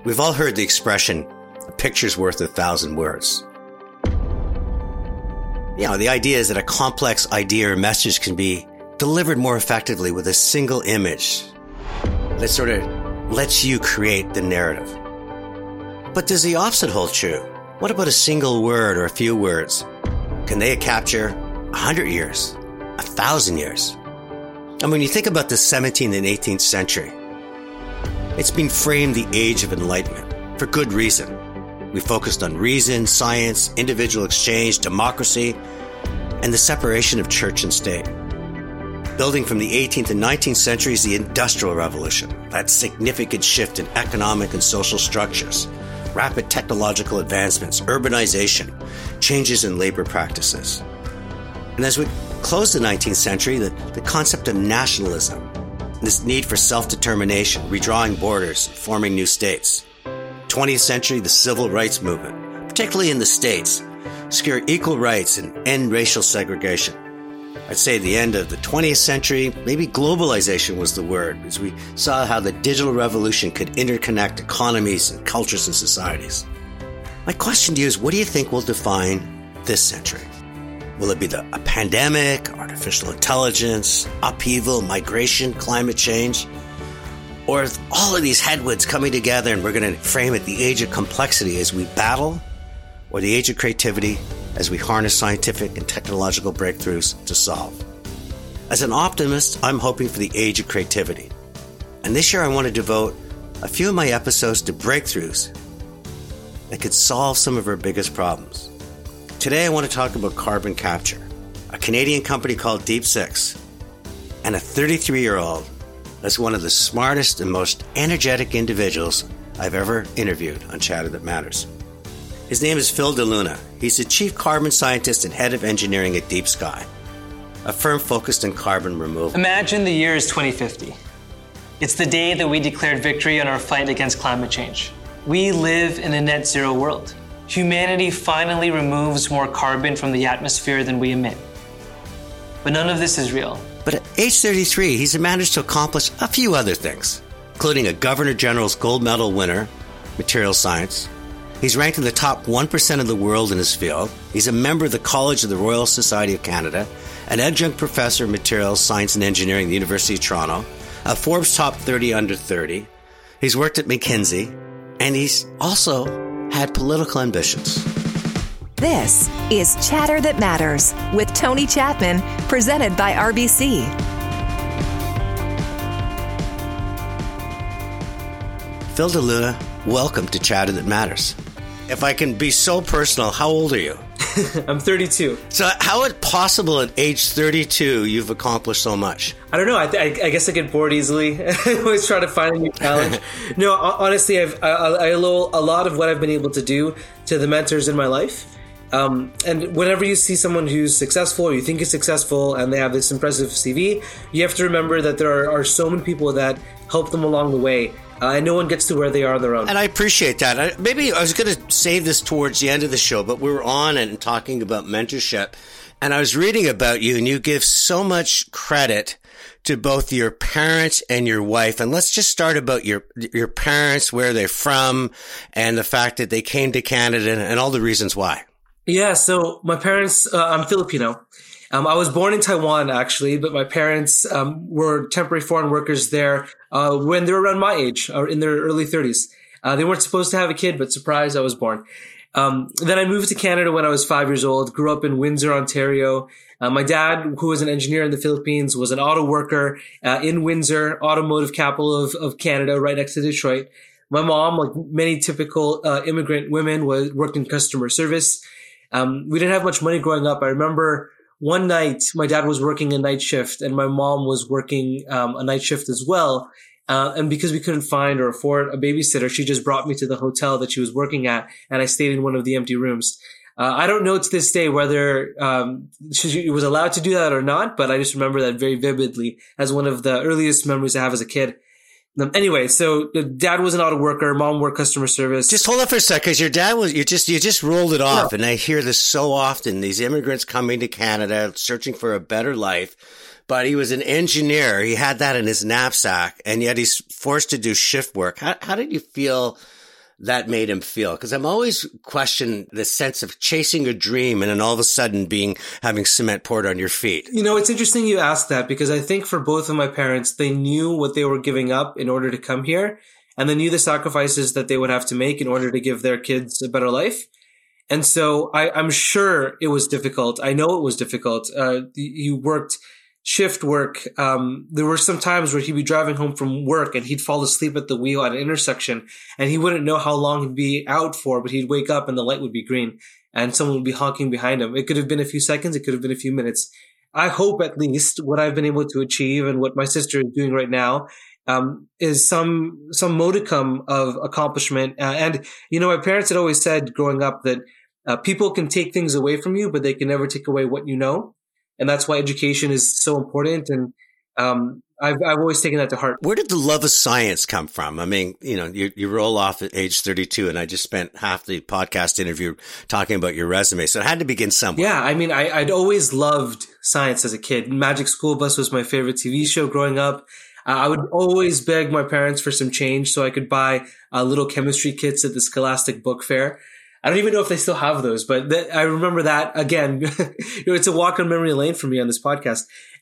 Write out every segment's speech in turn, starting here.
We've all heard the expression, a picture's worth 1,000 words. The idea is that a complex idea or message can be delivered more effectively with a single image that sort of lets you create the narrative. But does the opposite hold true? What about a single word or a few words? Can they capture 100 years, 1,000 years? And when you think about the 17th and 18th century, it's been framed the age of enlightenment for good reason. We focused on reason, science, individual exchange, democracy, and the separation of church and state. Building from the 18th and 19th centuries, the Industrial Revolution, that significant shift in economic and social structures, rapid technological advancements, urbanization, changes in labor practices. And as we close the 19th century, the concept of nationalism, this need for self-determination, redrawing borders, forming new states. 20th century, the civil rights movement, particularly in the States, secure equal rights and end racial segregation. I'd say the end of the 20th century, maybe globalization was the word, as we saw how the digital revolution could interconnect economies and cultures and societies. My question to you is, what do you think will define this century? Will it be a pandemic, artificial intelligence, upheaval, migration, climate change? Or all of these headwinds coming together and we're going to frame it the age of complexity as we battle, or the age of creativity as we harness scientific and technological breakthroughs to solve? As an optimist, I'm hoping for the age of creativity. And this year I want to devote a few of my episodes to breakthroughs that could solve some of our biggest problems. Today I want to talk about carbon capture, a Canadian company called Deep Six, and a 33-year-old that's one of the smartest and most energetic individuals I've ever interviewed on Chatter That Matters. His name is Phil DeLuna. He's the chief carbon scientist and head of engineering at Deep Sky, a firm focused on carbon removal. Imagine the year is 2050. It's the day that we declared victory on our fight against climate change. We live in a net zero world. Humanity finally removes more carbon from the atmosphere than we emit. But none of this is real. But at age 33, he's managed to accomplish a few other things, including a Governor General's Gold Medal winner, materials science. He's ranked in the top 1% of the world in his field. He's a member of the College of the Royal Society of Canada, an adjunct professor of materials science and engineering at the University of Toronto, a Forbes top 30 under 30. He's worked at McKinsey, and he's also had political ambitions. This is Chatter That Matters with Tony Chapman, presented by RBC. Phil DeLuna, welcome to Chatter That Matters. If I can be so personal, how old are you? I'm 32. So how is it possible at age 32 you've accomplished so much? I don't know. I guess I get bored easily. I always try to find a new challenge. No, honestly, I owe a lot of what I've been able to do to the mentors in my life. And whenever you see someone who's successful or you think is successful and they have this impressive CV, you have to remember that there are so many people that help them along the way. And no one gets to where they are on their own. And I appreciate that. Maybe I was going to save this towards the end of the show, but we were on and talking about mentorship. And I was reading about you, and you give so much credit to both your parents and your wife. And let's just start about your parents, where they're from, and the fact that they came to Canada and all the reasons why. Yeah, so my parents, I'm Filipino. I was born in Taiwan, actually, but my parents were temporary foreign workers there when they were around my age, or in their early 30s. They weren't supposed to have a kid, but surprise, I was born. Then I moved to Canada when I was 5 years old, grew up in Windsor, Ontario. My dad, who was an engineer in the Philippines, was an auto worker in Windsor, automotive capital of Canada, right next to Detroit. My mom, like many typical immigrant women, worked in customer service. We didn't have much money growing up. I remember one night my dad was working a night shift and my mom was working a night shift as well. And because we couldn't find or afford a babysitter, she just brought me to the hotel that she was working at, and I stayed in one of the empty rooms. I don't know to this day whether she was allowed to do that or not, but I just remember that very vividly as one of the earliest memories I have as a kid. Anyway, so dad was an auto worker, mom worked customer service. Just hold on for a sec, because your dad was, you just rolled it off. Yeah. And I hear this so often, these immigrants coming to Canada, searching for a better life. But he was an engineer. He had that in his knapsack, and yet he's forced to do shift work. How did you feel that made him feel? Because I'm always questioning the sense of chasing a dream and then all of a sudden having cement poured on your feet. It's interesting you ask that, because I think for both of my parents, they knew what they were giving up in order to come here, and they knew the sacrifices that they would have to make in order to give their kids a better life. And so I'm sure it was difficult. I know it was difficult. He worked shift work. There were some times where he'd be driving home from work and he'd fall asleep at the wheel at an intersection, and he wouldn't know how long he'd be out for, but he'd wake up and the light would be green and someone would be honking behind him. It could have been a few seconds. It could have been a few minutes. I hope at least what I've been able to achieve and what my sister is doing right now is some modicum of accomplishment. And my parents had always said growing up that people can take things away from you, but they can never take away what you know. And that's why education is so important. And I've always taken that to heart. Where did the love of science come from? I mean, you roll off at age 32, and I just spent half the podcast interview talking about your resume. So it had to begin somewhere. Yeah, I mean, I'd always loved science as a kid. Magic School Bus was my favorite TV show growing up. I would always beg my parents for some change so I could buy little chemistry kits at the Scholastic Book Fair. I don't even know if they still have those, but I remember that again. It's a walk on memory lane for me on this podcast.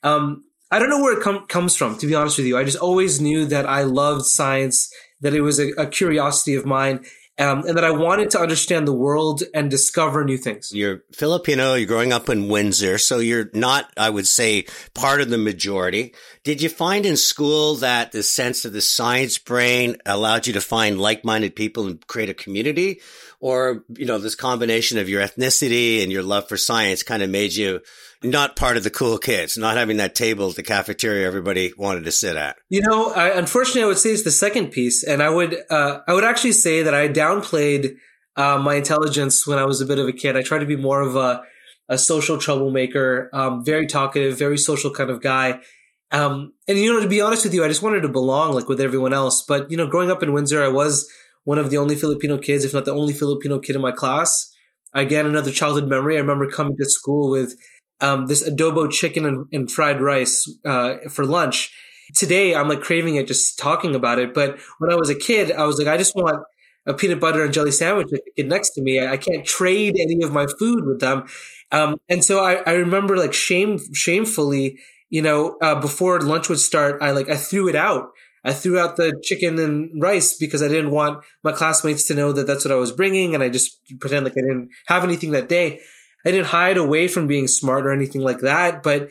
I don't know where it comes from, to be honest with you. I just always knew that I loved science, that it was a curiosity of mine, and that I wanted to understand the world and discover new things. You're Filipino, you're growing up in Windsor, so you're not, I would say, part of the majority. Did you find in school that the sense of the science brain allowed you to find like-minded people and create a community? Or, this combination of your ethnicity and your love for science kind of made you not part of the cool kids, not having that table at the cafeteria everybody wanted to sit at? Unfortunately, I would say it's the second piece. And I would actually say that I downplayed my intelligence when I was a bit of a kid. I tried to be more of a social troublemaker, very talkative, very social kind of guy. And, to be honest with you, I just wanted to belong like with everyone else. But, growing up in Windsor, I was one of the only Filipino kids, if not the only Filipino kid in my class. Again, another childhood memory. I remember coming to school with this adobo chicken and fried rice for lunch. Today, I'm like craving it just talking about it. But when I was a kid, I was like, I just want a peanut butter and jelly sandwich with the kid next to me. I can't trade any of my food with them. And so I remember like shamefully, before lunch would start, I threw it out. I threw out the chicken and rice because I didn't want my classmates to know that that's what I was bringing. And I just pretend like I didn't have anything that day. I didn't hide away from being smart or anything like that. But,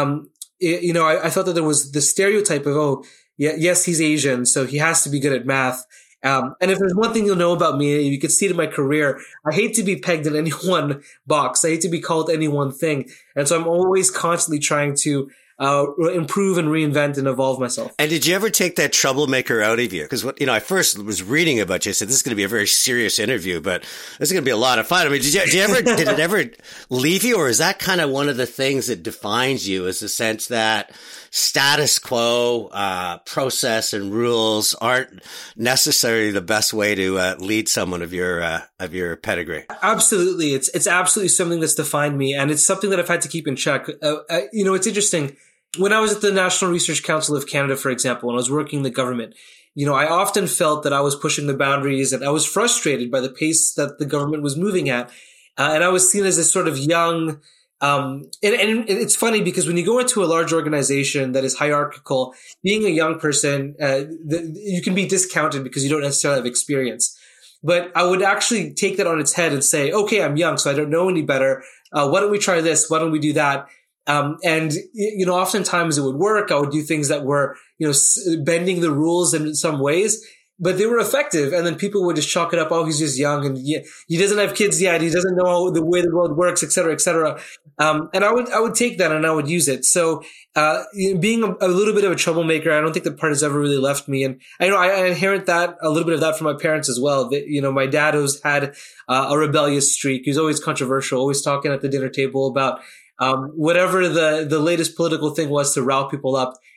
I thought that there was the stereotype of, yes, he's Asian, so he has to be good at math. And if there's one thing you'll know about me, you can see it in my career, I hate to be pegged in any one box. I hate to be called any one thing. And so I'm always constantly trying to improve and reinvent and evolve myself. And did you ever take that troublemaker out of you? Because I first was reading about you. I said, this is going to be a very serious interview, but this is going to be a lot of fun. I mean, did it ever leave you? Or is that kind of one of the things that defines you, is the sense that status quo, process and rules aren't necessarily the best way to lead someone of your pedigree? Absolutely. It's absolutely something that's defined me. And it's something that I've had to keep in check. It's interesting. When I was at the National Research Council of Canada, for example, when I was working in the government, I often felt that I was pushing the boundaries and I was frustrated by the pace that the government was moving at. And I was seen as this sort of young, and it's funny because when you go into a large organization that is hierarchical, being a young person, you can be discounted because you don't necessarily have experience. But I would actually take that on its head and say, okay, I'm young, so I don't know any better. Why don't we try this? Why don't we do that? And oftentimes it would work. I would do things that were, bending the rules in some ways, but they were effective. And then people would just chalk it up. Oh, he's just young and he doesn't have kids yet. He doesn't know the way the world works, et cetera, et cetera. And I would take that and I would use it. So, being a little bit of a troublemaker, I don't think that part has ever really left me. And I inherit that, a little bit of that from my parents as well. My dad has had a rebellious streak. He was always controversial, always talking at the dinner table about whatever the latest political thing was to rile people up.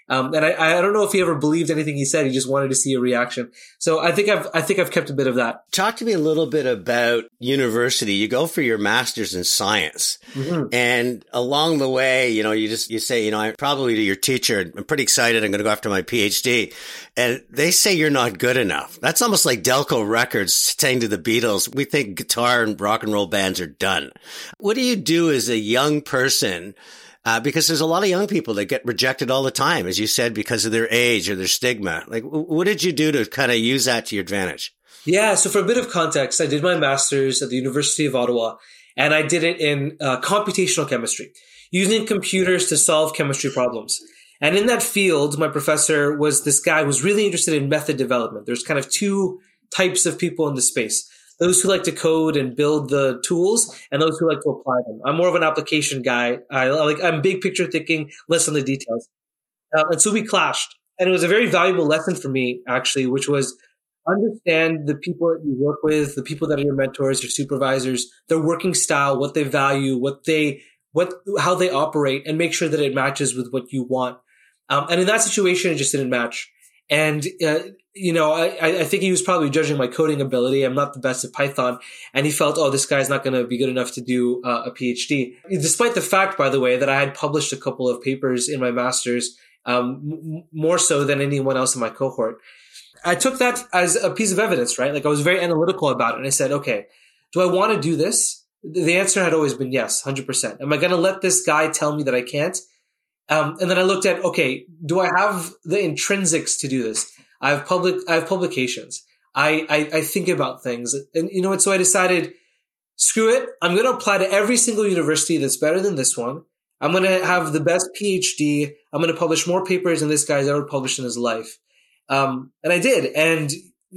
And I don't know if he ever believed anything he said. He just wanted to see a reaction. So I think I've kept a bit of that. Talk to me a little bit about university. You go for your master's in science, and along the way, you say, I'm probably to your teacher, I'm pretty excited. I'm going to go after my PhD. And they say you're not good enough. That's almost like Delco Records saying to the Beatles, we think guitar and rock and roll bands are done. What do you do as a young person? Because there's a lot of young people that get rejected all the time, as you said, because of their age or their stigma. Like, what did you do to kind of use that to your advantage? Yeah. So for a bit of context, I did my master's at the University of Ottawa, and I did it in computational chemistry, using computers to solve chemistry problems. And in that field, my professor was this guy who was really interested in method development. There's kind of two types of people in the space. Those who like to code and build the tools, and those who like to apply them. I'm more of an application guy. I'm big picture thinking, less on the details. And so we clashed. And it was a very valuable lesson for me, actually, which was understand the people that you work with, the people that are your mentors, your supervisors, their working style, what they value, how they operate, and make sure that it matches with what you want. And in that situation, it just didn't match. And, I think he was probably judging my coding ability. I'm not the best at Python. And he felt, this guy's not going to be good enough to do a PhD. Despite the fact, by the way, that I had published a couple of papers in my master's, more so than anyone else in my cohort. I took that as a piece of evidence, right? Like I was very analytical about it. And I said, okay, do I want to do this? The answer had always been yes, 100%. Am I going to let this guy tell me that I can't? And then I looked at, okay, do I have the intrinsics to do this? I have publications. I think about things. And so I decided, screw it. I'm going to apply to every single university that's better than this one. I'm going to have the best PhD. I'm going to publish more papers than this guy's ever published in his life. And I did. And,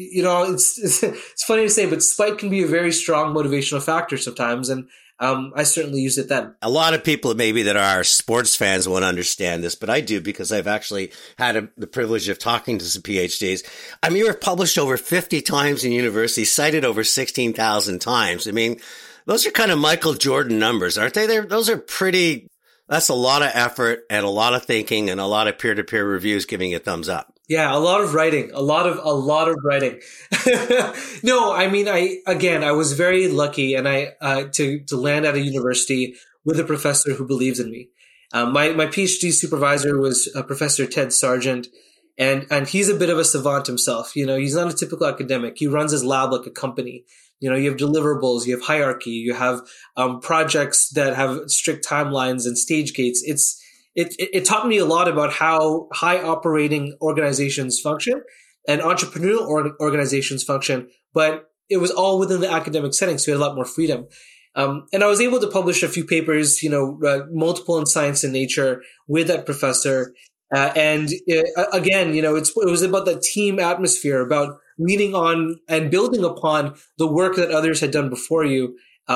it's funny to say, but spite can be a very strong motivational factor sometimes. And I certainly used it then. A lot of people maybe that are sports fans won't understand this, but I do because I've actually had the privilege of talking to some PhDs. I mean, you were published over 50 times in university, cited over 16,000 times. I mean, those are kind of Michael Jordan numbers, aren't they? That's a lot of effort and a lot of thinking and a lot of peer-to-peer reviews giving you thumbs up. Yeah, a lot of writing, a lot of writing. No, I mean, I was very lucky and to land at a university with a professor who believes in me. My PhD supervisor was Professor Ted Sargent, and he's a bit of a savant himself. He's not a typical academic. He runs his lab like a company. You have deliverables, you have hierarchy, you have projects that have strict timelines and stage gates. It taught me a lot about how high operating organizations function and entrepreneurial organizations function, but it was all within the academic setting, so we had a lot more freedom. And I was able to publish a few papers, multiple in Science and Nature with that professor. Again, it was about the team atmosphere, about leaning on and building upon the work that others had done before you.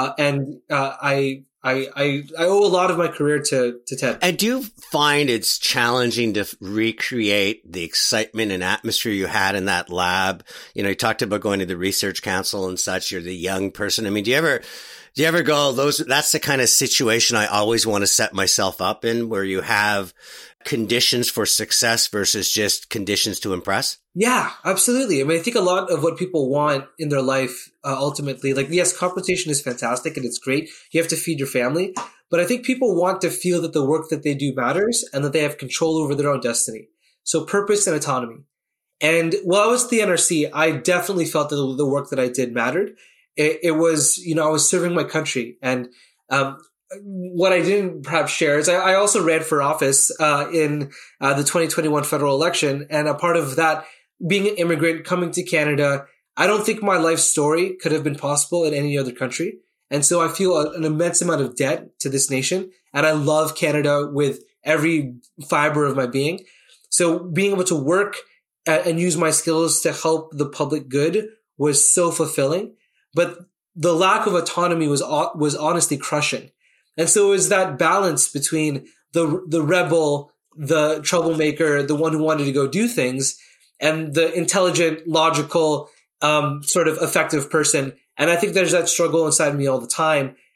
I owe a lot of my career to Ted. I do find it's challenging to recreate the excitement and atmosphere you had in that lab. You talked about going to the research council and such. You're the young person. I mean, do you ever go, that's the kind of situation I always want to set myself up in, where you have conditions for success versus just conditions to impress? Yeah, absolutely. I mean, I think a lot of what people want in their life, ultimately, yes, compensation is fantastic and it's great. You have to feed your family. But I think people want to feel that the work that they do matters and that they have control over their own destiny. So purpose and autonomy. And while I was at the NRC, I definitely felt that the work that I did mattered. It was, I was serving my country. And what I didn't perhaps share is I also ran for office in the 2021 federal election. And a part of that, being an immigrant coming to Canada, I don't think my life story could have been possible in any other country. And so I feel an immense amount of debt to this nation. And I love Canada with every fiber of my being. So being able to work and use my skills to help the public good was so fulfilling. But the lack of autonomy was honestly crushing. And so it was that balance between the rebel, the troublemaker, the one who wanted to go do things, and the intelligent, logical, sort of effective person. And I think there's that struggle inside me all the time.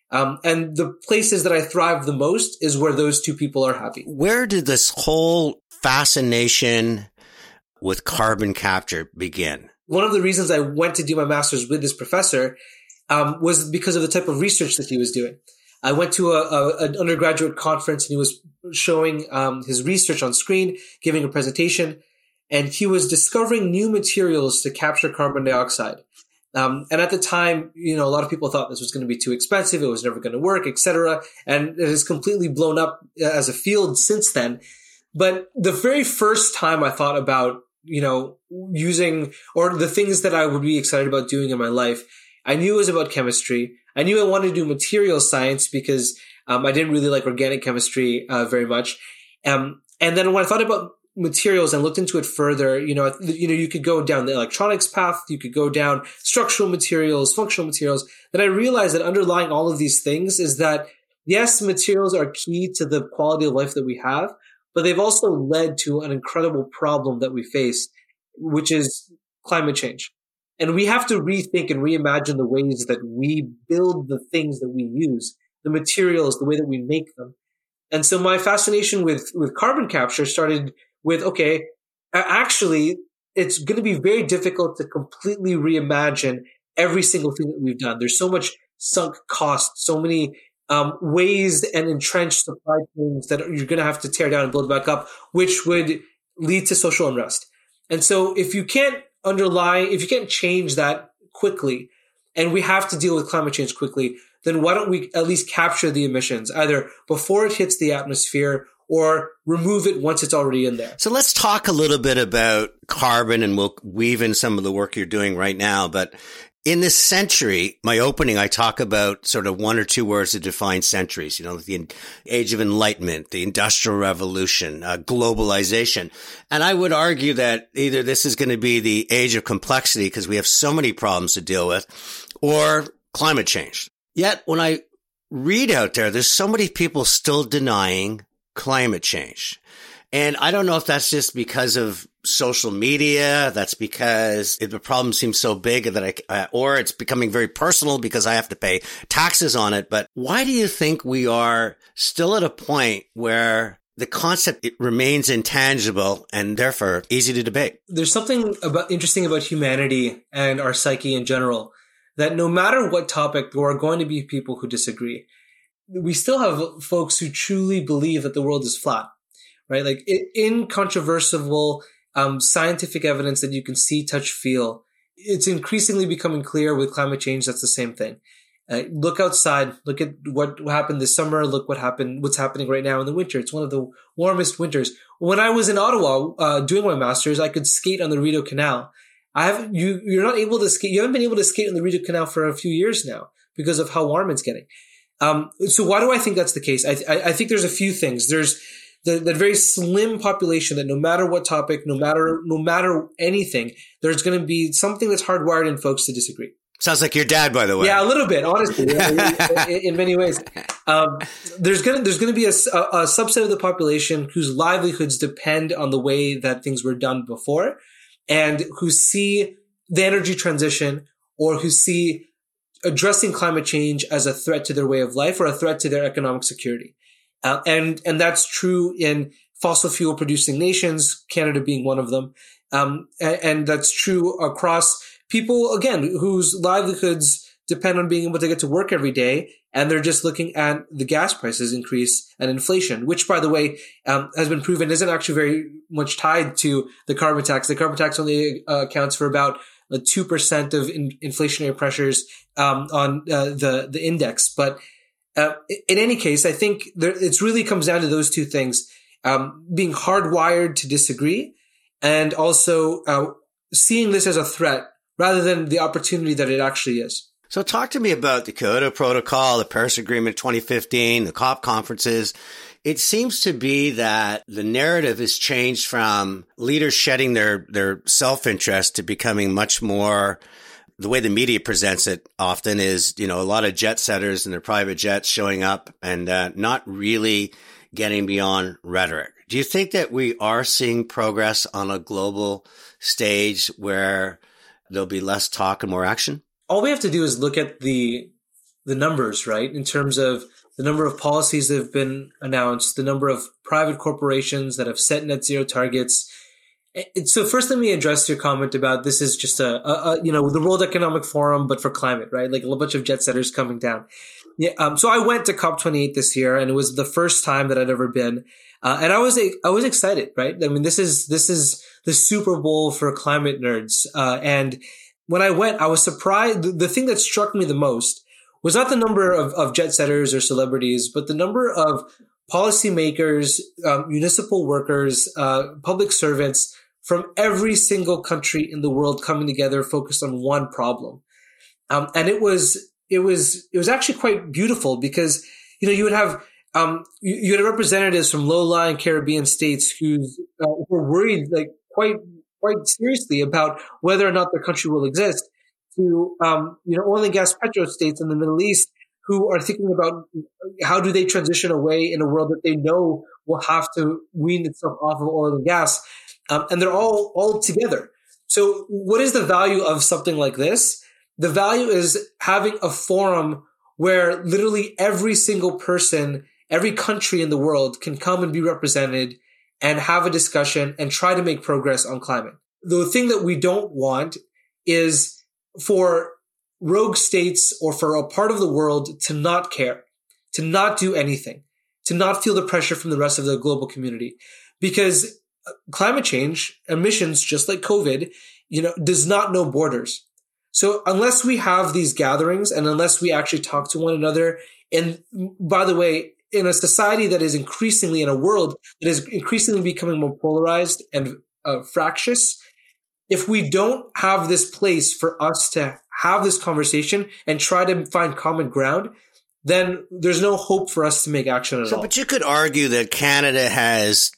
And the places that I thrive the most is where those two people are happy. Where did this whole fascination with carbon capture begin? One of the reasons I went to do my master's with this professor was because of the type of research that he was doing. I went to an undergraduate conference and he was showing his research on screen, giving a presentation, and he was discovering new materials to capture carbon dioxide. And at the time, a lot of people thought this was going to be too expensive. It was never going to work, etc. And it has completely blown up as a field since then. But the very first time I thought about, using or the things that I would be excited about doing in my life, I knew it was about chemistry. I knew I wanted to do material science because I didn't really like organic chemistry very much. And then when I thought about materials and looked into it further, you could go down the electronics path, you could go down structural materials, functional materials. Then I realized that underlying all of these things is that, yes, materials are key to the quality of life that we have, but they've also led to an incredible problem that we face, which is climate change. And we have to rethink and reimagine the ways that we build the things that we use, the materials, the way that we make them. And so my fascination with carbon capture started with, okay, actually, it's going to be very difficult to completely reimagine every single thing that we've done. There's so much sunk cost, so many ways and entrenched supply chains that you're going to have to tear down and build back up, which would lead to social unrest. And so if you can't change that quickly, and we have to deal with climate change quickly, then why don't we at least capture the emissions either before it hits the atmosphere or remove it once it's already in there? So let's talk a little bit about carbon, and we'll weave in some of the work you're doing right now. But in this century, my opening, I talk about sort of one or two words to define centuries, the age of enlightenment, the industrial revolution, globalization. And I would argue that either this is going to be the age of complexity because we have so many problems to deal with, or climate change. Yet when I read out there's so many people still denying climate change. And I don't know if that's just because of social media. That's because the problem seems so big that or it's becoming very personal because I have to pay taxes on it. But why do you think we are still at a point where the concept remains intangible and therefore easy to debate? There's something interesting about humanity and our psyche in general, that no matter what topic, there are going to be people who disagree. We still have folks who truly believe that the world is flat, right? Like incontrovertible scientific evidence that you can see, touch, feel. It's increasingly becoming clear with climate change. That's the same thing. Look outside. Look at what happened this summer. Look what's happening right now in the winter. It's one of the warmest winters. When I was in Ottawa doing my master's, I could skate on the Rideau Canal. You're not able to skate. You haven't been able to skate on the Rideau Canal for a few years now because of how warm it's getting. So why do I think that's the case? I think there's a few things. There's that very slim population that no matter what topic, no matter anything, there's going to be something that's hardwired in folks to disagree. Sounds like your dad, by the way. Yeah, a little bit, honestly, in many ways. There's going to be a subset of the population whose livelihoods depend on the way that things were done before, and who see the energy transition or who see addressing climate change as a threat to their way of life or a threat to their economic security. And that's true in fossil fuel producing nations, Canada being one of them. And that's true across people, again, whose livelihoods depend on being able to get to work every day. And they're just looking at the gas prices increase and inflation, which, by the way, has been proven isn't actually very much tied to the carbon tax. The carbon tax only accounts for about 2% of inflationary pressures on the index. But in any case, I think it really comes down to those two things, being hardwired to disagree and also seeing this as a threat rather than the opportunity that it actually is. So talk to me about the Kyoto Protocol, the Paris Agreement 2015, the COP conferences. It seems to be that the narrative has changed from leaders shedding their self-interest to becoming much more, the way the media presents it often is, a lot of jet setters in their private jets showing up and not really getting beyond rhetoric. Do you think that we are seeing progress on a global stage where there'll be less talk and more action? All we have to do is look at the the numbers, right? In terms of the number of policies that have been announced, the number of private corporations that have set net zero targets. So first, let me address your comment about this is just the World Economic Forum, but for climate, right? Like a bunch of jet setters coming down. Yeah. So I went to COP28 this year, and it was the first time that I'd ever been. And I was excited, right? I mean, this is the Super Bowl for climate nerds. And when I went, I was surprised. The thing that struck me the most was not the number of jet setters or celebrities, but the number of policymakers, municipal workers, public servants from every single country in the world coming together, focused on one problem. And it was actually quite beautiful because, you would have, you had representatives from low-lying Caribbean states who were worried, like quite seriously about whether or not their country will exist, to oil and gas petro states in the Middle East who are thinking about how do they transition away in a world that they know will have to wean itself off of oil and gas, and they're all together. So, what is the value of something like this? The value is having a forum where literally every single person, every country in the world can come and be represented and have a discussion and try to make progress on climate. The thing that we don't want is for rogue states or for a part of the world to not care, to not do anything, to not feel the pressure from the rest of the global community. Because climate change, emissions, just like COVID, does not know borders. So unless we have these gatherings and unless we actually talk to one another, and by the way, in a society that is increasingly, in a world that is increasingly becoming more polarized and fractious, if we don't have this place for us to have this conversation and try to find common ground, then there's no hope for us to make action at all. But you could argue that Canada has,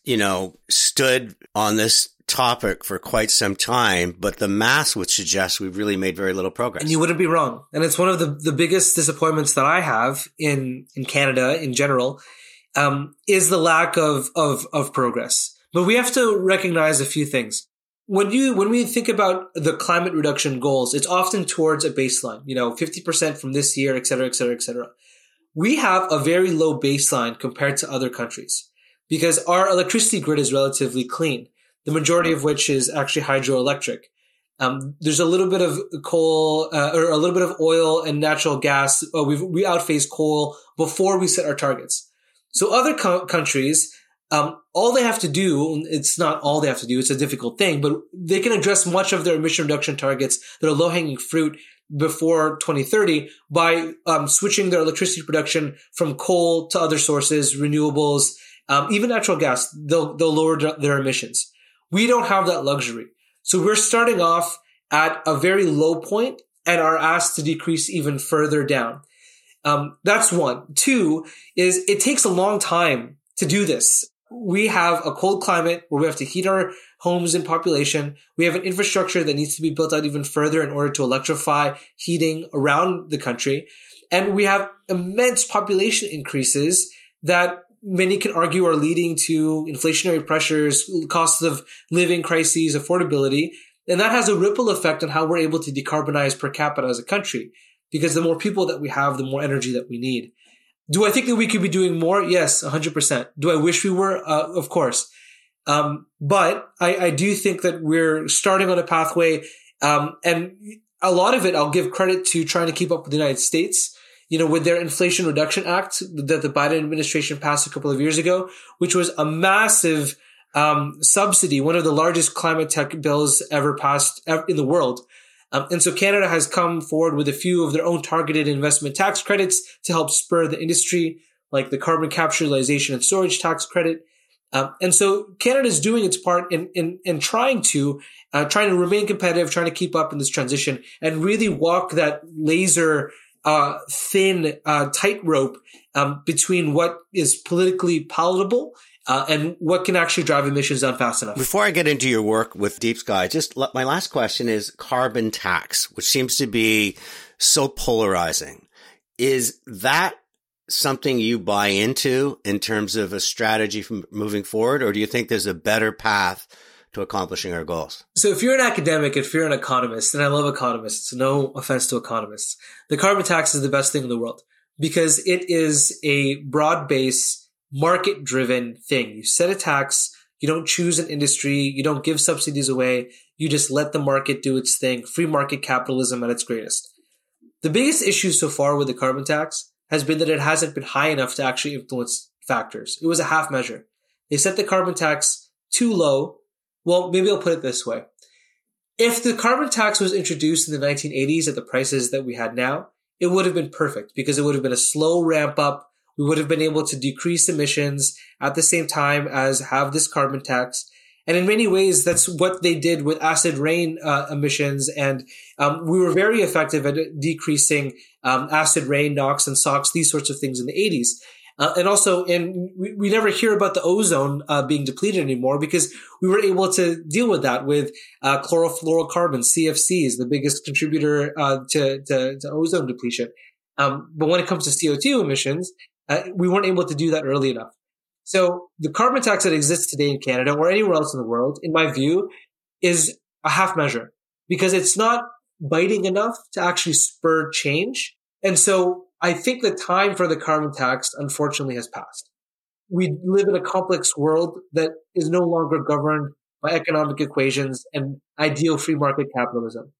stood on this topic for quite some time, but the math would suggest we've really made very little progress. And you wouldn't be wrong. And it's one of the biggest disappointments that I have in Canada in general, is the lack of progress. But we have to recognize a few things. When we think about the climate reduction goals, it's often towards a baseline, 50% from this year, et cetera, et cetera, et cetera. We have a very low baseline compared to other countries because our electricity grid is relatively clean, the majority of which is actually hydroelectric. There's a little bit of coal, or a little bit of oil and natural gas. We outphase coal before we set our targets. So other countries, all they have to do, it's not all they have to do, it's a difficult thing, but they can address much of their emission reduction targets that are low-hanging fruit before 2030 by switching their electricity production from coal to other sources, renewables, even natural gas. They'll lower their emissions. We don't have that luxury. So we're starting off at a very low point and are asked to decrease even further down. That's one. Two is it takes a long time to do this. We have a cold climate where we have to heat our homes and population. We have an infrastructure that needs to be built out even further in order to electrify heating around the country. And we have immense population increases that many can argue are leading to inflationary pressures, costs of living crises, affordability. And that has a ripple effect on how we're able to decarbonize per capita as a country. Because the more people that we have, the more energy that we need. Do I think that we could be doing more? Yes, 100%. Do I wish we were? Of course. But I do think that we're starting on a pathway. And a lot of it, I'll give credit to trying to keep up with the United States, with their Inflation Reduction Act that the Biden administration passed a couple of years ago, which was a massive subsidy, one of the largest climate tech bills ever passed in the world. And so Canada has come forward with a few of their own targeted investment tax credits to help spur the industry, like the carbon capture, utilization, and storage tax credit. And so Canada is doing its part in trying to remain competitive, trying to keep up in this transition and really walk that laser thin tightrope between what is politically palatable and what can actually drive emissions down fast enough. Before I get into your work with Deep Sky, my last question is carbon tax, which seems to be so polarizing. Is that something you buy into in terms of a strategy from moving forward, or do you think there's a better path to accomplishing our goals? So if you're an academic, if you're an economist, and I love economists, no offense to economists, the carbon tax is the best thing in the world because it is a broad-based, market-driven thing. You set a tax, you don't choose an industry, you don't give subsidies away, you just let the market do its thing, free market capitalism at its greatest. The biggest issue so far with the carbon tax has been that it hasn't been high enough to actually influence factors. It was a half measure. They set the carbon tax too low. Well, maybe I'll put it this way. If the carbon tax was introduced in the 1980s at the prices that we had now, it would have been perfect because it would have been a slow ramp up. We would have been able to decrease emissions at the same time as have this carbon tax. And in many ways, that's what they did with acid rain emissions. And we were very effective at decreasing acid rain, NOx and SOx, these sorts of things in the 80s. And also, we never hear about the ozone being depleted anymore because we were able to deal with that with chlorofluorocarbons, CFCs, the biggest contributor to ozone depletion. But when it comes to CO2 emissions, we weren't able to do that early enough. So the carbon tax that exists today in Canada or anywhere else in the world, in my view, is a half measure because it's not biting enough to actually spur change. And so I think the time for the carbon tax, unfortunately, has passed. We live in a complex world that is no longer governed by economic equations and ideal free market capitalism.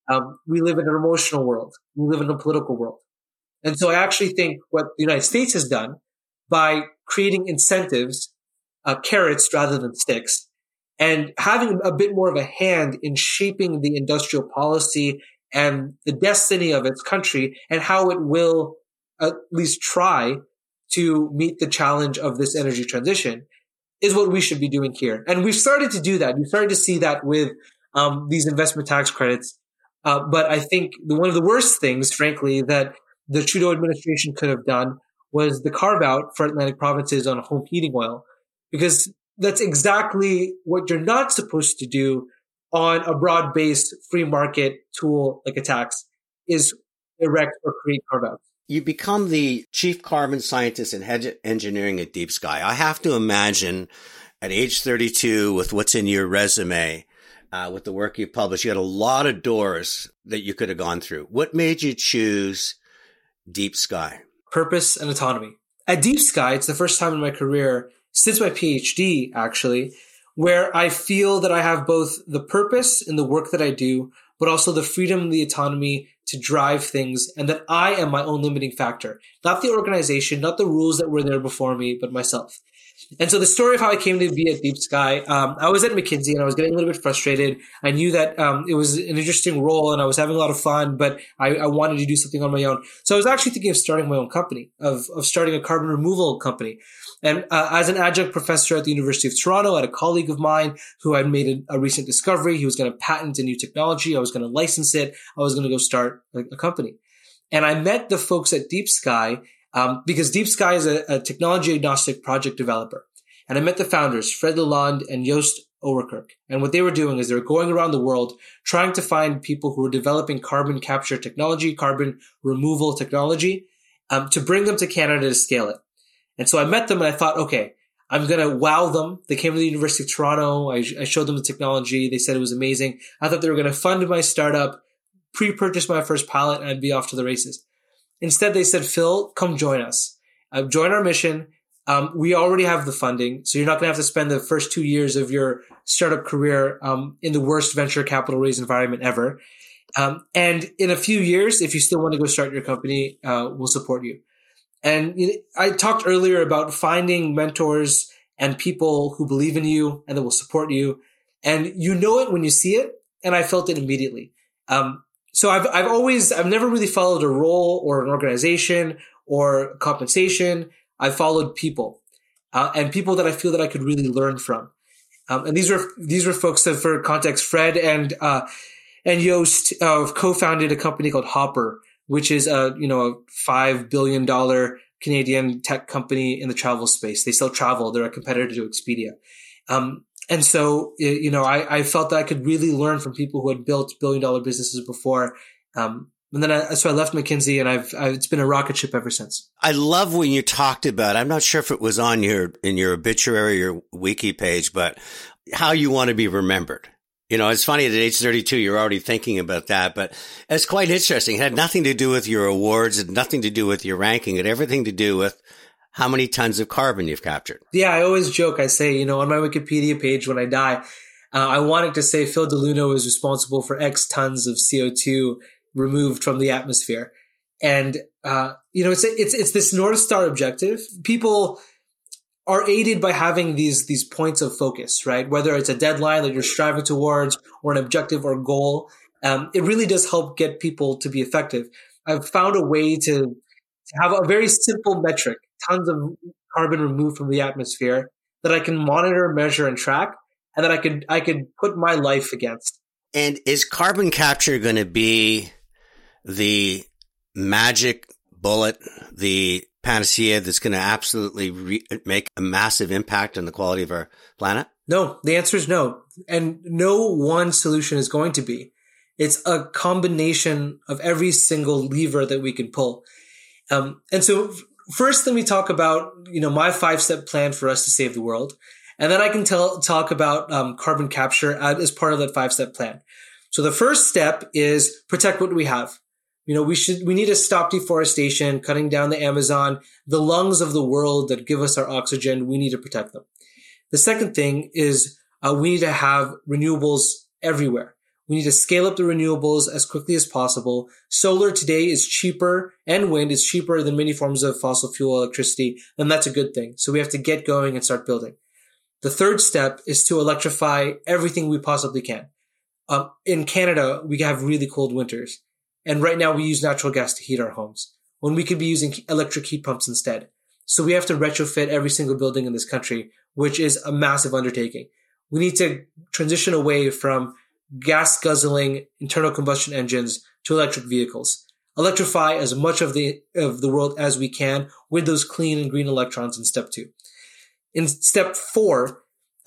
We live in an emotional world. We live in a political world. And so I actually think what the United States has done by creating incentives, carrots rather than sticks, and having a bit more of a hand in shaping the industrial policy and the destiny of its country and how it will at least try to meet the challenge of this energy transition is what we should be doing here. And we've started to do that. We've started to see that with these investment tax credits. But I think one of the worst things, frankly, that the Trudeau administration could have done was the carve out for Atlantic provinces on home heating oil, because that's exactly what you're not supposed to do on a broad-based free market tool like a tax, is erect or create carve-outs. You become the chief carbon scientist in engineering at Deep Sky. I have to imagine at age 32, with what's in your resume, with the work you published, you had a lot of doors that you could have gone through. What made you choose Deep Sky? Purpose and autonomy. At Deep Sky, it's the first time in my career, since my PhD actually, where I feel that I have both the purpose in the work that I do, but also the freedom and the autonomy to drive things, and that I am my own limiting factor. Not the organization, not the rules that were there before me, but myself. And so the story of how I came to be at Deep Sky, I was at McKinsey and I was getting a little bit frustrated. I knew that it was an interesting role and I was having a lot of fun, but I wanted to do something on my own. So I was actually thinking of starting my own company, of starting a carbon removal company. And as an adjunct professor at the University of Toronto, I had a colleague of mine who had made a recent discovery. He was going to patent a new technology. I was going to license it. I was going to go start a company. And I met the folks at Deep Sky because Deep Sky is a technology agnostic project developer. And I met the founders, Fred Lalonde and Joost Overkirk. And what they were doing is they were going around the world trying to find people who were developing carbon capture technology, carbon removal technology, to bring them to Canada to scale it. And so I met them and I thought, okay, I'm going to wow them. They came to the University of Toronto. I showed them the technology. They said it was amazing. I thought they were going to fund my startup, pre-purchase my first pallet, and I'd be off to the races. Instead, they said, Phil, come join us. Join our mission. We already have the funding, so you're not going to have to spend the first 2 years of your startup career in the worst venture capital raise environment ever. And in a few years, if you still want to go start your company, we'll support you. And I talked earlier about finding mentors and people who believe in you and that will support you. And you know it when you see it. And I felt it immediately. So I've never really followed a role or an organization or compensation. I followed people, and people that I feel that I could really learn from. And these were folks that, for context, Fred and Joost co-founded a company called Hopper, which is a $5 billion Canadian tech company in the travel space. They sell travel. They're a competitor to Expedia. And so, I felt that I could really learn from people who had built billion-dollar businesses before. And then so I left McKinsey, and it's been a rocket ship ever since. I love when you talked about, I'm not sure if it was in your obituary or wiki page, but how you want to be remembered. You know, it's funny at age 32, you're already thinking about that, but it's quite interesting. It had nothing to do with your awards. It had nothing to do with your ranking. It had everything to do with how many tons of carbon you've captured. Yeah, I always joke. I say, on my Wikipedia page when I die, I wanted to say Phil DeLuna was responsible for X tons of CO2 removed from the atmosphere. And, it's this North Star objective. People are aided by having these points of focus, right? Whether it's a deadline that you're striving towards or an objective or goal, it really does help get people to be effective. I've found a way to have a very simple metric, tons of carbon removed from the atmosphere that I can monitor, measure, and track, and that I could put my life against. And is carbon capture going to be the magic bullet, the panacea that's going to absolutely make a massive impact on the quality of our planet? No, the answer is no. And no one solution is going to be. It's a combination of every single lever that we can pull. And so first, let me talk about, my 5-step plan for us to save the world. And then I can talk about carbon capture as part of that 5-step plan. So the first step is protect what we have. We need to stop deforestation, cutting down the Amazon, the lungs of the world that give us our oxygen. We need to protect them. The second thing is we need to have renewables everywhere. We need to scale up the renewables as quickly as possible. Solar today is cheaper, and wind is cheaper than many forms of fossil fuel electricity, and that's a good thing. So we have to get going and start building. The third step is to electrify everything we possibly can. In Canada, we have really cold winters. And right now we use natural gas to heat our homes when we could be using electric heat pumps instead. So we have to retrofit every single building in this country, which is a massive undertaking. We need to transition away from gas guzzling internal combustion engines to electric vehicles. Electrify as much of the world as we can with those clean and green electrons in step 2. In step 4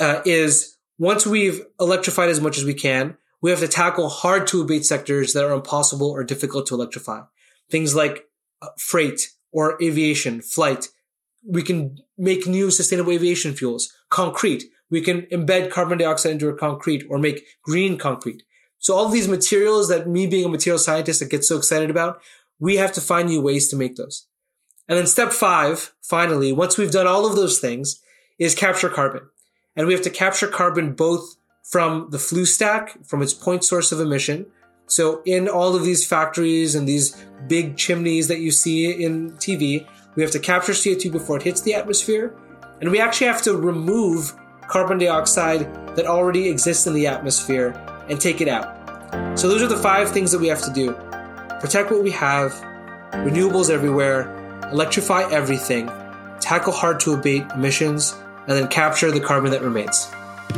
is once we've electrified as much as we can, we have to tackle hard to abate sectors that are impossible or difficult to electrify. Things like freight or aviation, flight. We can make new sustainable aviation fuels. Concrete. We can embed carbon dioxide into a concrete or make green concrete. So all of these materials that me being a material scientist that gets so excited about, we have to find new ways to make those. And then step 5, finally, once we've done all of those things, is capture carbon. And we have to capture carbon both from the flue stack, from its point source of emission. So in all of these factories and these big chimneys that you see in TV, we have to capture CO2 before it hits the atmosphere. And we actually have to remove carbon dioxide that already exists in the atmosphere and take it out. So those are the 5 things that we have to do. Protect what we have, renewables everywhere, electrify everything, tackle hard to abate emissions, and then capture the carbon that remains.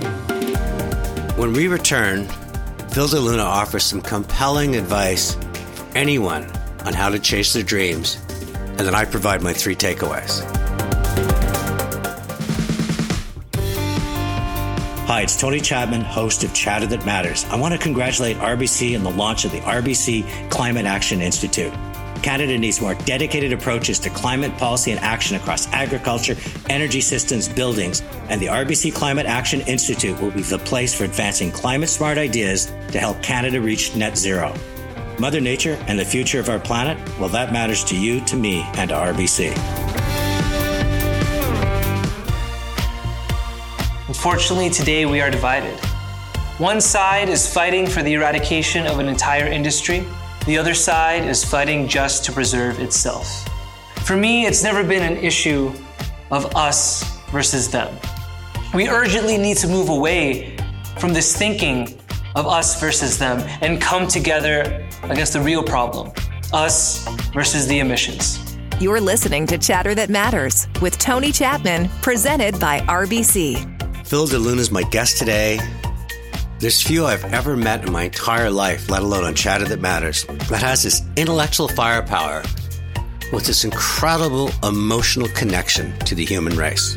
When we return, Phil DeLuna offers some compelling advice for anyone on how to chase their dreams, and then I provide my 3 takeaways. Hi, it's Tony Chapman, host of Chatter That Matters. I want to congratulate RBC on the launch of the RBC Climate Action Institute. Canada needs more dedicated approaches to climate policy and action across agriculture, energy systems, buildings, and the RBC Climate Action Institute will be the place for advancing climate-smart ideas to help Canada reach net zero. Mother Nature and the future of our planet, well, that matters to you, to me, and to RBC. Unfortunately, today we are divided. One side is fighting for the eradication of an entire industry. The other side is fighting just to preserve itself. For me, it's never been an issue of us versus them. We urgently need to move away from this thinking of us versus them and come together against the real problem, us versus the emissions. You're listening to Chatter That Matters with Tony Chapman, presented by RBC. Phil DeLuna is my guest today. There's few I've ever met in my entire life, let alone on Chatter That Matters, that has this intellectual firepower with this incredible emotional connection to the human race.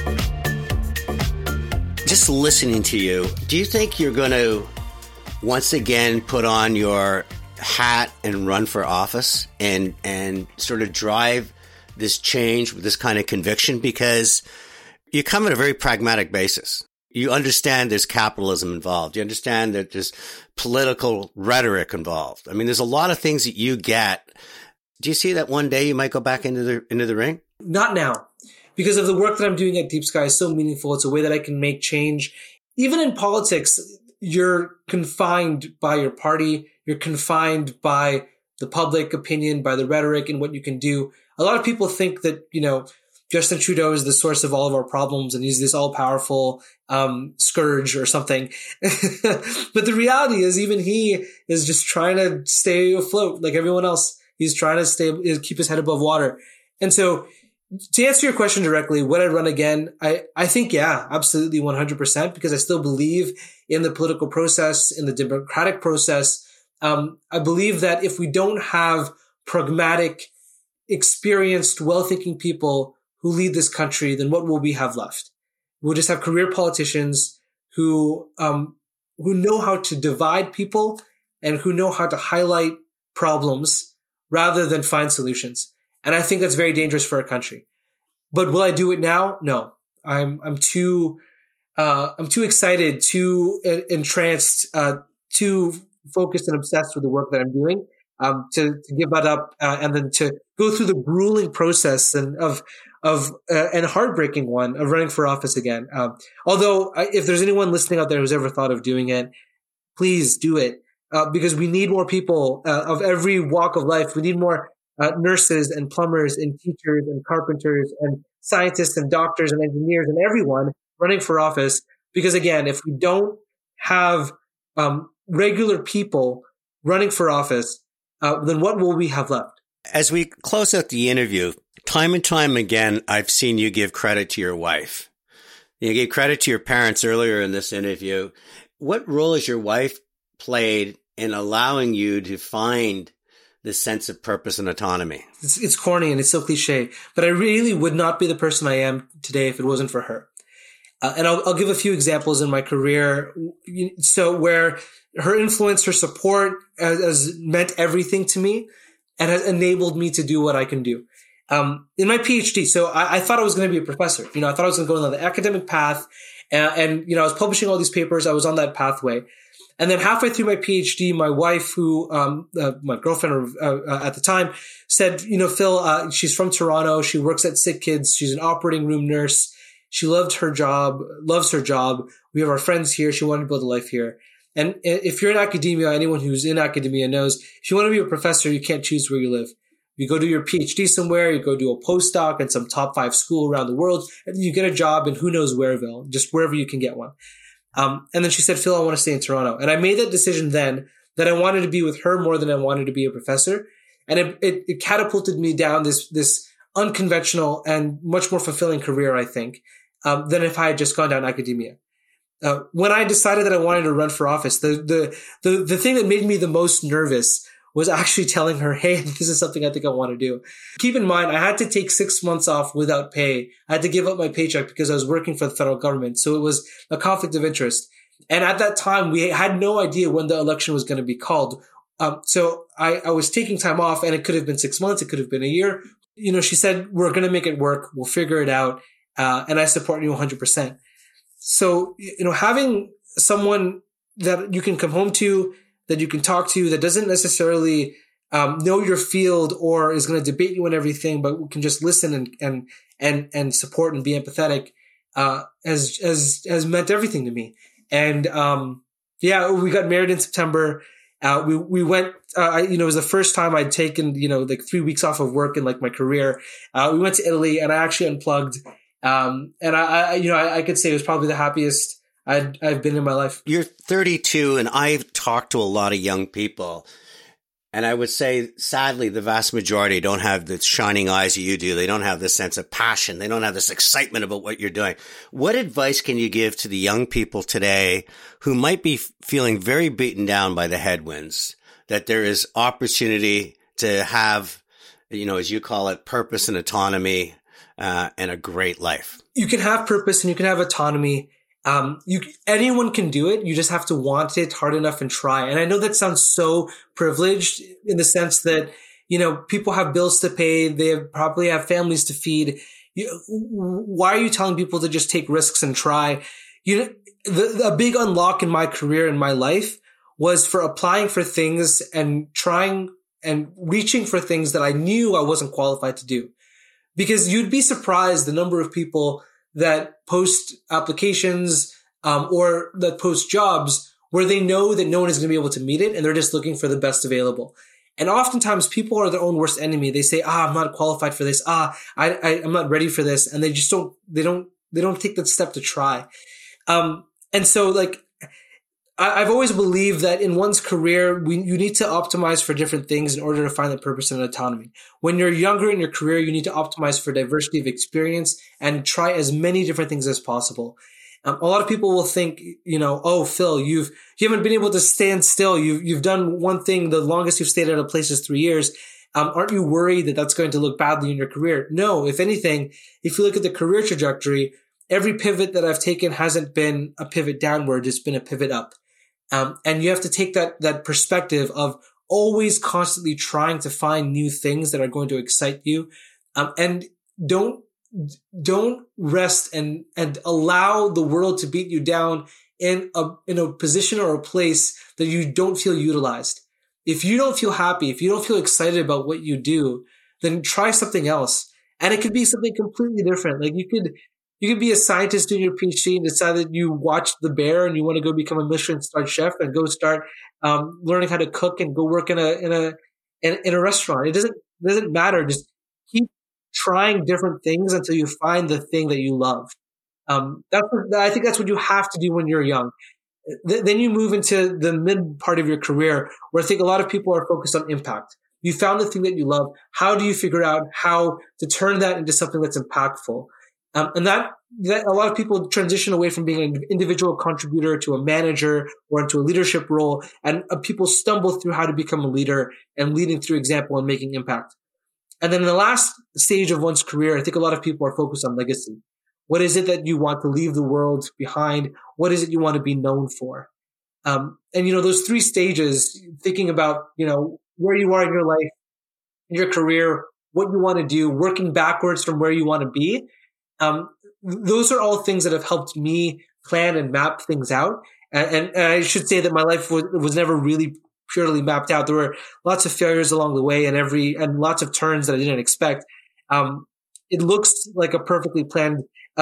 Just listening to you, do you think you're going to once again put on your hat and run for office and sort of drive this change with this kind of conviction? Because you come at a very pragmatic basis. You understand there's capitalism involved. You understand that there's political rhetoric involved. I mean, there's a lot of things that you get. Do you see that one day you might go back into the ring? Not now, because of the work that I'm doing at Deep Sky is so meaningful. It's a way that I can make change. Even in politics, you're confined by your party. You're confined by the public opinion, by the rhetoric and what you can do. A lot of people think that, Justin Trudeau is the source of all of our problems and he's this all-powerful scourge or something. But the reality is even he is just trying to stay afloat like everyone else. He's trying to keep his head above water. And so to answer your question directly, would I run again? I think, yeah, absolutely 100%, because I still believe in the political process, in the democratic process. I believe that if we don't have pragmatic, experienced, well-thinking people who lead this country, then what will we have left? We'll just have career politicians who know how to divide people and who know how to highlight problems rather than find solutions. And I think that's very dangerous for our country. But will I do it now? No. I'm too excited, too entranced, too focused and obsessed with the work that I'm doing to give that up and then to go through the grueling process and and heartbreaking one of running for office again. Although if there's anyone listening out there who's ever thought of doing it, please do it because we need more people of every walk of life. We need more nurses and plumbers and teachers and carpenters and scientists and doctors and engineers and everyone running for office. Because again, if we don't have regular people running for office, then what will we have left? As we close out the interview, time and time again, I've seen you give credit to your wife. You gave credit to your parents earlier in this interview. What role has your wife played in allowing you to find this sense of purpose and autonomy? It's corny and it's so cliche, but I really would not be the person I am today if it wasn't for her. And I'll give a few examples in my career. So where her influence, her support has meant everything to me and has enabled me to do what I can do. In my PhD, so I thought I was going to be a professor. I thought I was going to go on the academic path. And I was publishing all these papers. I was on that pathway. And then halfway through my PhD, my wife, who, my girlfriend at the time, said, Phil, she's from Toronto. She works at Sick Kids. She's an operating room nurse. She loves her job. We have our friends here. She wanted to build a life here. And if you're in academia, anyone who's in academia knows, if you want to be a professor, you can't choose where you live. You go do your PhD somewhere, you go do a postdoc in some top 5 school around the world, and you get a job in who knows whereville, just wherever you can get one. And then she said, Phil, I want to stay in Toronto. And I made that decision then that I wanted to be with her more than I wanted to be a professor. And it catapulted me down this unconventional and much more fulfilling career, I think, than if I had just gone down academia. When I decided that I wanted to run for office, the thing that made me the most nervous was actually telling her, hey, this is something I think I want to do. Keep in mind, I had to take 6 months off without pay. I had to give up my paycheck because I was working for the federal government. So it was a conflict of interest. And at that time, we had no idea when the election was going to be called. So I was taking time off, and it could have been 6 months. It could have been a year. She said, we're going to make it work. We'll figure it out. And I support you 100%. So, having someone that you can come home to, that you can talk to, that doesn't necessarily know your field or is going to debate you on everything, but can just listen and support and be empathetic, has meant everything to me. And we got married in September. We went. It was the first time I'd taken 3 weeks off of work in my career. We went to Italy, and I actually unplugged. And I could say it was probably the happiest I've been in my life. You're 32, and I've talked to a lot of young people, and I would say, sadly, the vast majority don't have the shining eyes that you do. They don't have this sense of passion. They don't have this excitement about what you're doing. What advice can you give to the young people today who might be feeling very beaten down by the headwinds, that there is opportunity to have, as you call it, purpose and autonomy, and a great life? You can have purpose and you can have autonomy. Anyone can do it. You just have to want it hard enough and try. And I know that sounds so privileged in the sense that, people have bills to pay. They probably have families to feed. Why are you telling people to just take risks and try? a big unlock in my career and my life was for applying for things and trying and reaching for things that I knew I wasn't qualified to do. Because you'd be surprised the number of people that post applications or that post jobs where they know that no one is going to be able to meet it and they're just looking for the best available. And oftentimes people are their own worst enemy. They say, I'm not qualified for this. I'm not ready for this. And they just they don't take the step to try. And so like, I've always believed that in one's career, you need to optimize for different things in order to find the purpose and autonomy. When you're younger in your career, you need to optimize for diversity of experience and try as many different things as possible. A lot of people will think, oh, Phil, you haven't been able to stand still. You've done one thing. The longest you've stayed at a place is 3 years. Aren't you worried that that's going to look badly in your career? No, if anything, if you look at the career trajectory, every pivot that I've taken hasn't been a pivot downward. It's been a pivot up. And you have to take that perspective of always constantly trying to find new things that are going to excite you. And don't rest and allow the world to beat you down in a position or a place that you don't feel utilized. If you don't feel happy, if you don't feel excited about what you do, then try something else. And it could be something completely different. Like you could be a scientist doing your PhD and decide that you watched The Bear and you want to go become a Michelin-starred chef and go start learning how to cook and go work in a restaurant. It doesn't matter. Just keep trying different things until you find the thing that you love. I think that's what you have to do when you're young. Then you move into the mid part of your career where I think a lot of people are focused on impact. You found the thing that you love. How do you figure out how to turn that into something that's impactful? And that a lot of people transition away from being an individual contributor to a manager or into a leadership role, and people stumble through how to become a leader and leading through example and making impact. And then in the last stage of one's career, I think a lot of people are focused on legacy. What is it that you want to leave the world behind? What is it you want to be known for? And those three stages, thinking about, where you are in your life, in your career, what you want to do, working backwards from where you want to be. Those are all things that have helped me plan and map things out. And I should say that my life was never really purely mapped out. There were lots of failures along the way and lots of turns that I didn't expect. It looks like a perfectly planned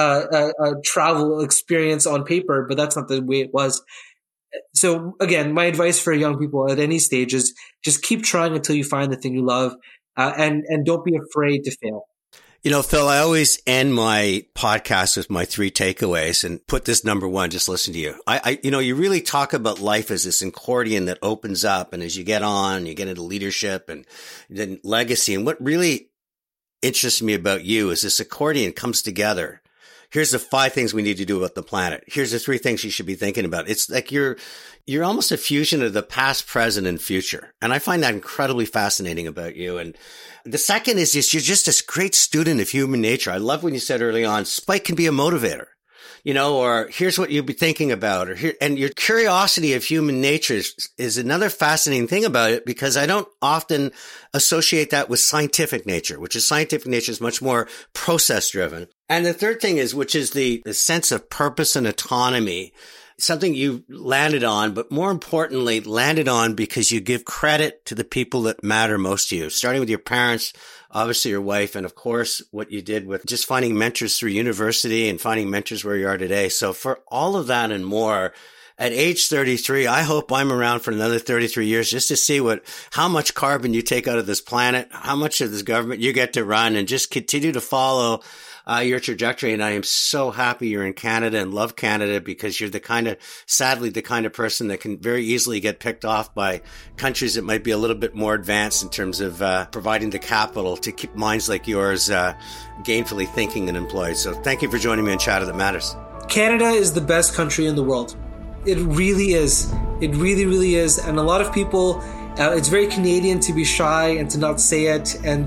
travel experience on paper, but that's not the way it was. So again, my advice for young people at any stage is just keep trying until you find the thing you love, and don't be afraid to fail. Phil, I always end my podcast with my 3 takeaways and put this number 1, just listen to you. You really talk about life as this accordion that opens up. And as you get on, you get into leadership and then legacy. And what really interests me about you is this accordion comes together. Here's the 5 things we need to do about the planet. Here's the 3 things you should be thinking about. It's like you're almost a fusion of the past, present, and future. And I find that incredibly fascinating about you. And the second is you're just this great student of human nature. I love when you said early on, spike can be a motivator, or here's what you'd be thinking about, and your curiosity of human nature is another fascinating thing about it, because I don't often associate that with scientific nature, scientific nature is much more process driven. And the third thing which is the sense of purpose and autonomy, something you landed on, but more importantly, landed on because you give credit to the people that matter most to you, starting with your parents, obviously your wife, and of course, what you did with just finding mentors through university and finding mentors where you are today. So for all of that and more, at age 33, I hope I'm around for another 33 years just to see how much carbon you take out of this planet, how much of this government you get to run, and just continue to follow your trajectory. And I am so happy you're in Canada and love Canada, because you're sadly the kind of person that can very easily get picked off by countries that might be a little bit more advanced in terms of providing the capital to keep minds like yours gainfully thinking and employed. So thank you for joining me on Chatter That Matters. Canada is the best country in the world. It really is. It really, really is. And a lot of people, it's very Canadian to be shy and to not say it and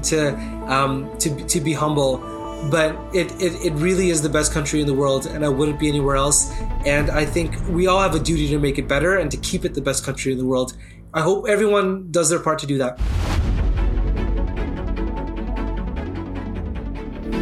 to be humble. But it really is the best country in the world, and I wouldn't be anywhere else. And I think we all have a duty to make it better and to keep it the best country in the world. I hope everyone does their part to do that.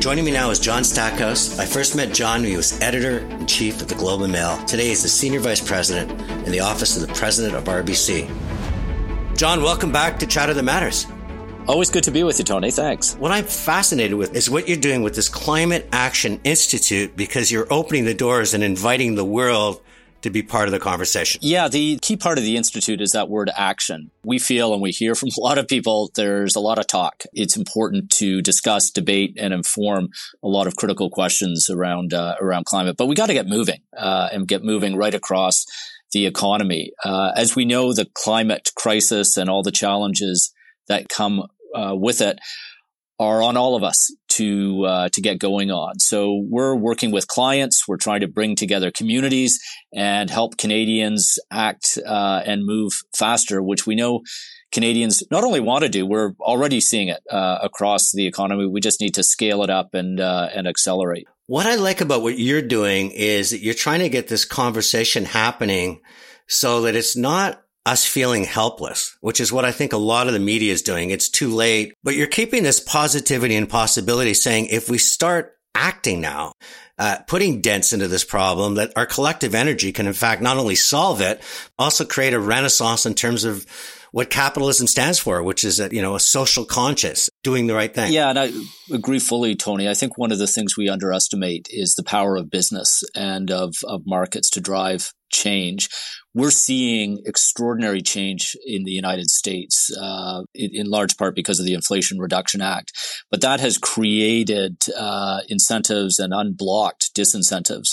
Joining me now is John Stackhouse. I first met John when he was editor-in-chief of the Globe and Mail. Today he's the senior vice president in the office of the president of RBC. John, welcome back to Chatter That Matters. Always good to be with you, Tony. Thanks. What I'm fascinated with is what you're doing with this Climate Action Institute, because you're opening the doors and inviting the world to be part of the conversation. Yeah, the key part of the Institute is that word action. We feel and we hear from a lot of people, there's a lot of talk. It's important to discuss, debate, and inform a lot of critical questions around climate. But we got to get moving and get moving right across the economy. As we know, the climate crisis and all the challenges that come with it are on all of us to get going on. So we're working with clients. We're trying to bring together communities and help Canadians act and move faster, which we know Canadians not only want to do, we're already seeing it across the economy. We just need to scale it up and accelerate. What I like about what you're doing is that you're trying to get this conversation happening so that it's not us feeling helpless, which is what I think a lot of the media is doing. It's too late, but you're keeping this positivity and possibility, saying if we start acting now, putting dents into this problem, that our collective energy can in fact not only solve it, also create a renaissance in terms of what capitalism stands for, which is a social conscience, doing the right thing. Yeah, and I agree fully, Tony. I think one of the things we underestimate is the power of business and of markets to drive change. We're seeing extraordinary change in the United States, in large part because of the Inflation Reduction Act. But that has created incentives and unblocked disincentives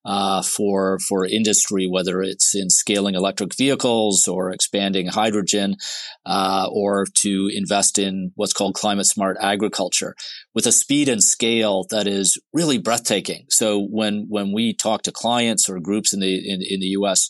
for industry, whether it's in scaling electric vehicles or expanding hydrogen, or to invest in what's called climate smart agriculture with a speed and scale that is really breathtaking. So when we talk to clients or groups in the US,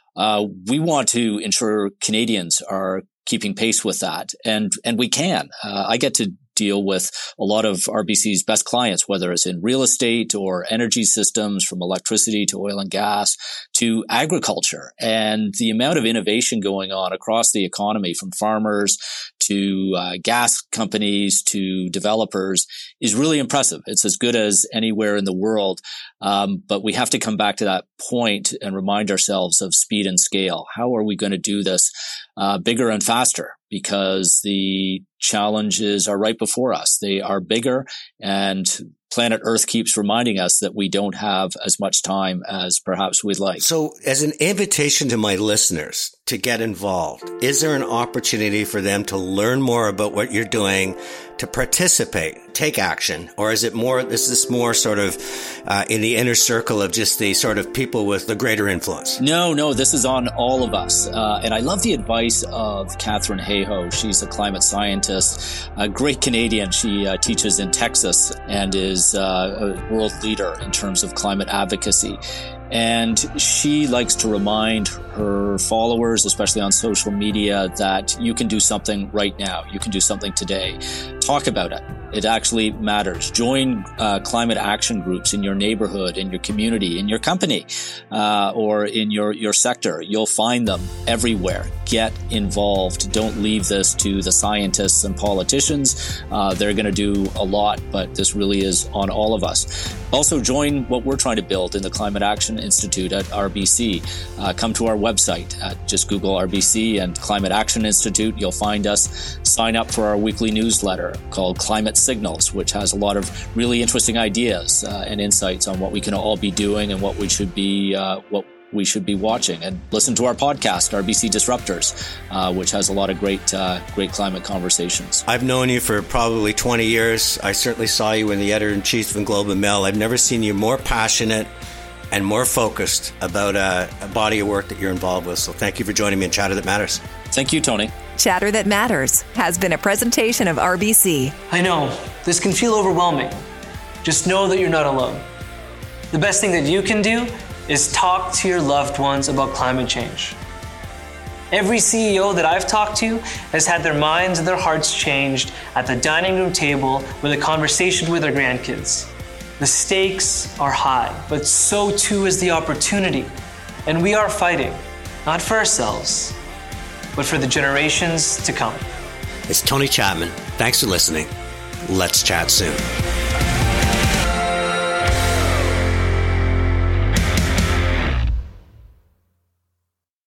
we want to ensure Canadians are keeping pace with that. And we can. I get to deal with a lot of RBC's best clients, whether it's in real estate or energy systems, from electricity to oil and gas to agriculture. And the amount of innovation going on across the economy, from farmers to gas companies to developers, is really impressive. It's as good as anywhere in the world. But we have to come back to that point and remind ourselves of speed and scale. How are we going to do this bigger and faster? Because the challenges are right before us. They are bigger, and planet Earth keeps reminding us that we don't have as much time as perhaps we'd like. So as an invitation to my listeners to get involved, is there an opportunity for them to learn more about what you're doing, to participate, take action? Or is this more sort of in the inner circle of just the sort of people with the greater influence? No, this is on all of us. And I love the advice of Katherine Hayhoe. She's a climate scientist, a great Canadian. She teaches in Texas and is a world leader in terms of climate advocacy. And she likes to remind her followers, especially on social media, that you can do something right now. You can do something today. Talk about it. It actually matters. Join climate action groups in your neighborhood, in your community, in your company, or in your sector. You'll find them everywhere. Get involved. Don't leave this to the scientists and politicians. They're going to do a lot, but this really is on all of us. Also, join what we're trying to build in the Climate Action Institute at RBC. Come to our website. Just Google RBC and Climate Action Institute. You'll find us. Sign up for our weekly newsletter called Climate Signals, which has a lot of really interesting ideas and insights on what we can all be doing and what we should be watching. And listen to our podcast, RBC Disruptors, which has a lot of great climate conversations. I've known you for probably 20 years. I certainly saw you in the editor-in-chief of Globe and Mail. I've never seen you more passionate and more focused about a body of work that you're involved with. So thank you for joining me in Chatter That Matters. Thank you, Tony. Chatter That Matters has been a presentation of RBC. I know, this can feel overwhelming. Just know that you're not alone. The best thing that you can do is talk to your loved ones about climate change. Every CEO that I've talked to has had their minds and their hearts changed at the dining room table with a conversation with their grandkids. The stakes are high, but so too is the opportunity. And we are fighting, not for ourselves, but for the generations to come. It's Tony Chapman. Thanks for listening. Let's chat soon.